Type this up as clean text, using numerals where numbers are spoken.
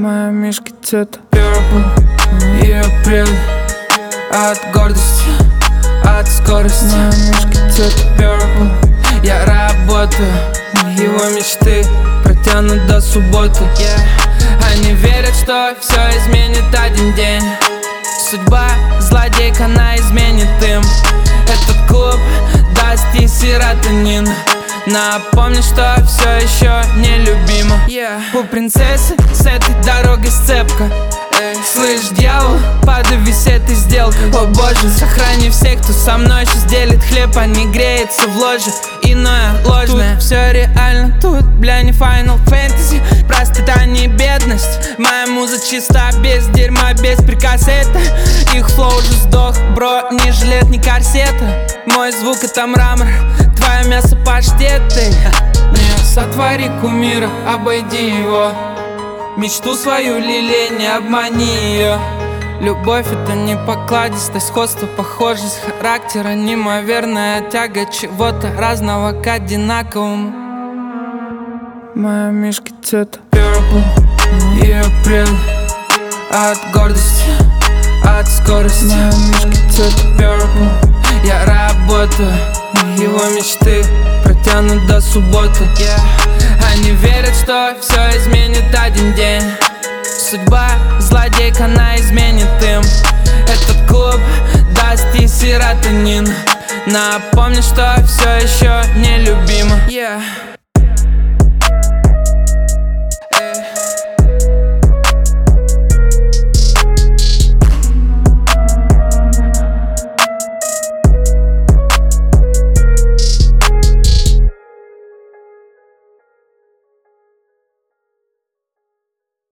Моя мишка цвета Purple и апрель. От гордости, от скорости. Моя мишка цвета Purple. Я работаю, его мечты протянут до субботы. Они верят, что все изменит один день. Судьба злодейка, она изменит им. Этот клуб даст ей серотонин. Напомни, что все еще нелюбимо. У принцессы с этой дорогой сцепка. Слышь, дьявол, подавись этой сделкой. О боже, сохрани всех, кто со мной сейчас делит хлеб, а не греется в ложе. Иное ложное, тут все реально, тут, бля, не Final Fantasy. Простота, не бедность. Моя муза чиста, без дерьма, без приказ. Это их флоу уже сдох, бро, ни жилет, ни корсета. Мой звук это мрамор, твое мясо паштеты. Не сотвори кумира, обойди его. Мечту свою лелей, не обмани ее. Любовь это не покладистость, сходство, похожесть характера, неимоверная тяга чего-то разного к одинаковому. Моя мишка цвета Purple и апрель. От гордости, от скорости. Моя мишка цвета Purple. Я работаю, его мечты протянут до субботы. Они верят, что все изменит один день. Судьба злодейка, она изменит им. Этот клуб даст ей серотонин. Напомни, что все еще нелюбимо.